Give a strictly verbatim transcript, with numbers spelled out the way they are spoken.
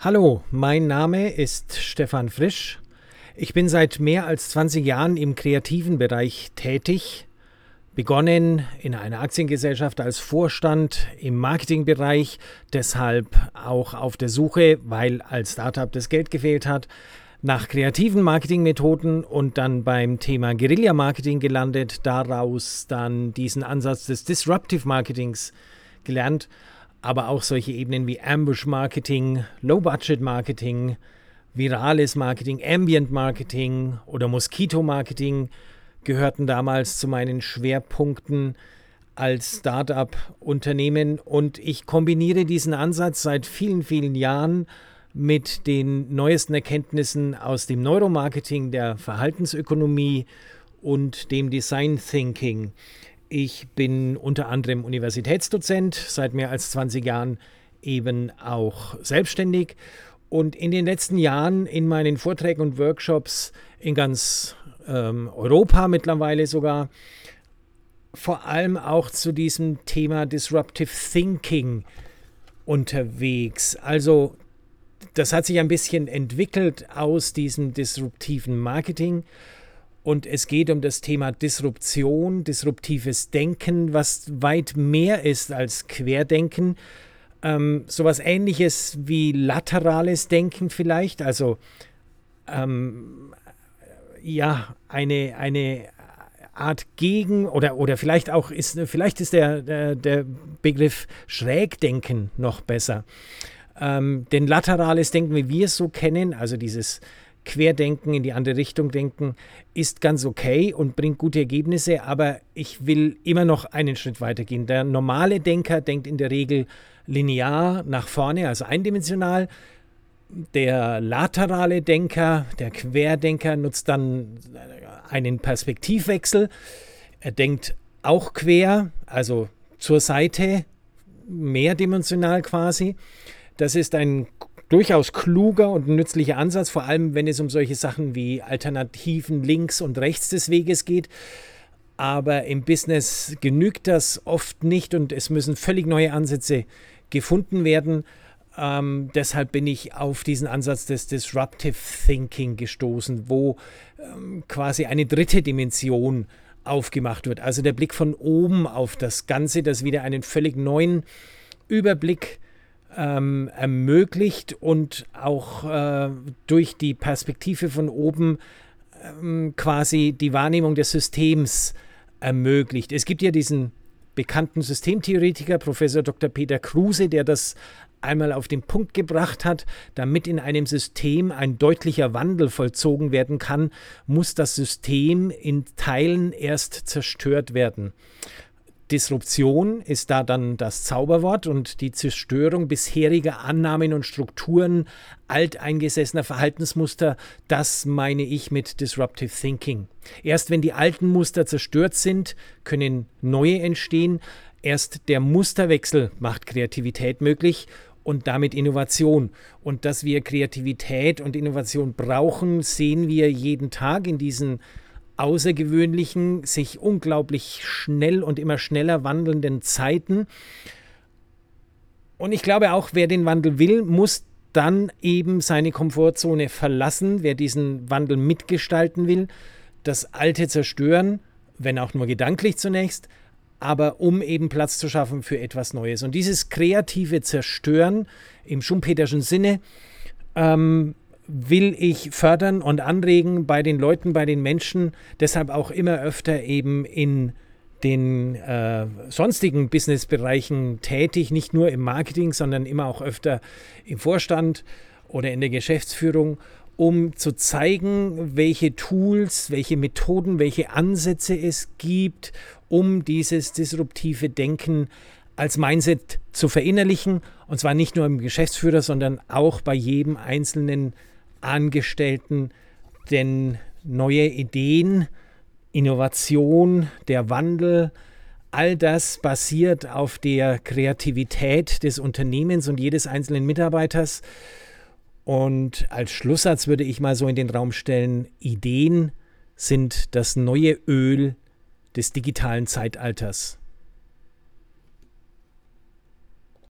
Hallo, mein Name ist Stefan Frisch. Ich bin seit mehr als zwanzig Jahren im kreativen Bereich tätig, begonnen in einer Aktiengesellschaft als Vorstand im Marketingbereich, deshalb auch auf der Suche, weil als Startup das Geld gefehlt hat, nach kreativen Marketingmethoden und dann beim Thema Guerilla-Marketing gelandet, daraus dann diesen Ansatz des Disruptive Marketings gelernt, aber auch solche Ebenen wie Ambush-Marketing, Low-Budget-Marketing, virales Marketing, Ambient-Marketing oder Mosquito-Marketing gehörten damals zu meinen Schwerpunkten als Startup-Unternehmen, und ich kombiniere diesen Ansatz seit vielen, vielen Jahren mit den neuesten Erkenntnissen aus dem Neuromarketing, der Verhaltensökonomie und dem Design Thinking. Ich bin unter anderem Universitätsdozent, seit mehr als zwanzig Jahren eben auch selbstständig und in den letzten Jahren in meinen Vorträgen und Workshops in ganz ähm, Europa mittlerweile sogar, vor allem auch zu diesem Thema Disruptive Thinking unterwegs. Also das hat sich ein bisschen entwickelt aus diesem disruptiven Marketing. Und es geht um das Thema Disruption, disruptives Denken, was weit mehr ist als Querdenken. Ähm, sowas Ähnliches wie laterales Denken vielleicht. Also ähm, ja, eine, eine Art Gegen- oder, oder vielleicht auch ist, vielleicht ist der, der, der Begriff Schrägdenken noch besser. Ähm, denn laterales Denken, wie wir es so kennen, also dieses Querdenken, in die andere Richtung denken, ist ganz okay und bringt gute Ergebnisse, aber ich will immer noch einen Schritt weiter gehen. Der normale Denker denkt in der Regel linear nach vorne, also eindimensional. Der laterale Denker, der Querdenker, nutzt dann einen Perspektivwechsel. Er denkt auch quer, also zur Seite, mehrdimensional quasi. Das ist ein durchaus kluger und nützlicher Ansatz, vor allem wenn es um solche Sachen wie Alternativen links und rechts des Weges geht. Aber im Business genügt das oft nicht und es müssen völlig neue Ansätze gefunden werden. Ähm, deshalb bin ich auf diesen Ansatz des Disruptive Thinking gestoßen, wo ähm, quasi eine dritte Dimension aufgemacht wird. Also der Blick von oben auf das Ganze, das wieder einen völlig neuen Überblick Ähm, ermöglicht und auch äh, durch die Perspektive von oben ähm, quasi die Wahrnehmung des Systems ermöglicht. Es gibt ja diesen bekannten Systemtheoretiker, Professor Doktor Peter Kruse, der das einmal auf den Punkt gebracht hat: Damit in einem System ein deutlicher Wandel vollzogen werden kann, muss das System in Teilen erst zerstört werden. Disruption ist da dann das Zauberwort und die Zerstörung bisheriger Annahmen und Strukturen, alteingesessener Verhaltensmuster, das meine ich mit Disruptive Thinking. Erst wenn die alten Muster zerstört sind, können neue entstehen. Erst der Musterwechsel macht Kreativität möglich und damit Innovation. Und dass wir Kreativität und Innovation brauchen, sehen wir jeden Tag in diesen außergewöhnlichen, sich unglaublich schnell und immer schneller wandelnden Zeiten. Und ich glaube auch, wer den Wandel will, muss dann eben seine Komfortzone verlassen. Wer diesen Wandel mitgestalten will, das Alte zerstören, wenn auch nur gedanklich zunächst, aber um eben Platz zu schaffen für etwas Neues. Und dieses kreative Zerstören im schumpeterschen Sinne ähm, will ich fördern und anregen bei den Leuten, bei den Menschen, deshalb auch immer öfter eben in den äh, sonstigen Businessbereichen tätig, nicht nur im Marketing, sondern immer auch öfter im Vorstand oder in der Geschäftsführung, um zu zeigen, welche Tools, welche Methoden, welche Ansätze es gibt, um dieses disruptive Denken als Mindset zu verinnerlichen, und zwar nicht nur im Geschäftsführer, sondern auch bei jedem einzelnen Angestellten, denn neue Ideen, Innovation, der Wandel, all das basiert auf der Kreativität des Unternehmens und jedes einzelnen Mitarbeiters. Und als Schlusssatz würde ich mal so in den Raum stellen: Ideen sind das neue Öl des digitalen Zeitalters.